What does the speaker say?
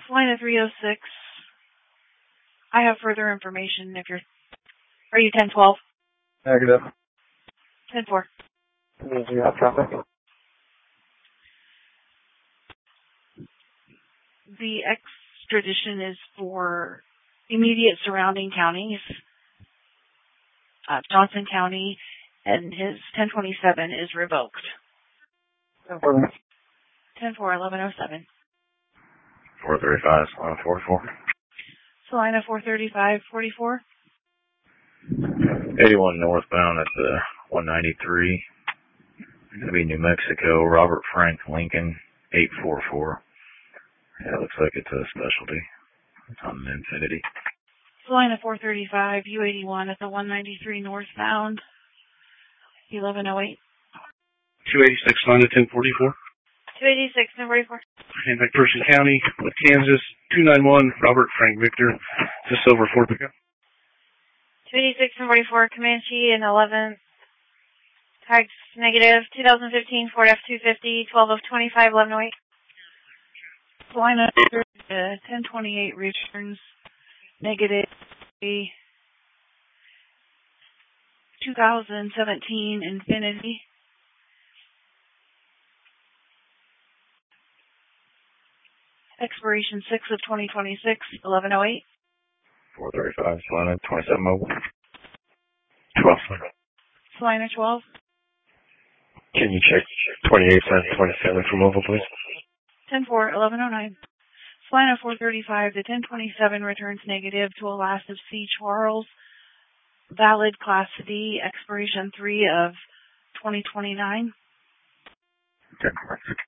Salina 306. I have further information if you're... Are you 1012? Negative. 10-4. Do you have traffic? The extradition is for immediate surrounding counties. Johnson County, and his 1027 is revoked. 10-4, 1107. 435, Salina 44. Salina 435, 44. 81 northbound at the 193. Going to be New Mexico, Robert Frank Lincoln, 844. Yeah, it looks like it's a specialty. It's on an Infinity. Salina 435, U81 at the 193 northbound, 1108. 286, Salina 1044. 286, 1044. And McPherson County, Kansas, 291, Robert Frank Victor, just over Fort Pickup. 286, 1044, Comanche and 11. Tags negative, 2015 Ford F-250, 12 of 25, 1108. Salina 1028 returns negative 2017 Infinity. Expiration 6 of 2026, 1108. 435, Salina 27 mobile. 12. Salina 12. Can you check 28 and 27 for mobile, please? 10-4, 1109. Salina 435, the 1027 returns negative to a last of C. Charles. Valid Class D, expiration 3 of 2029. Okay.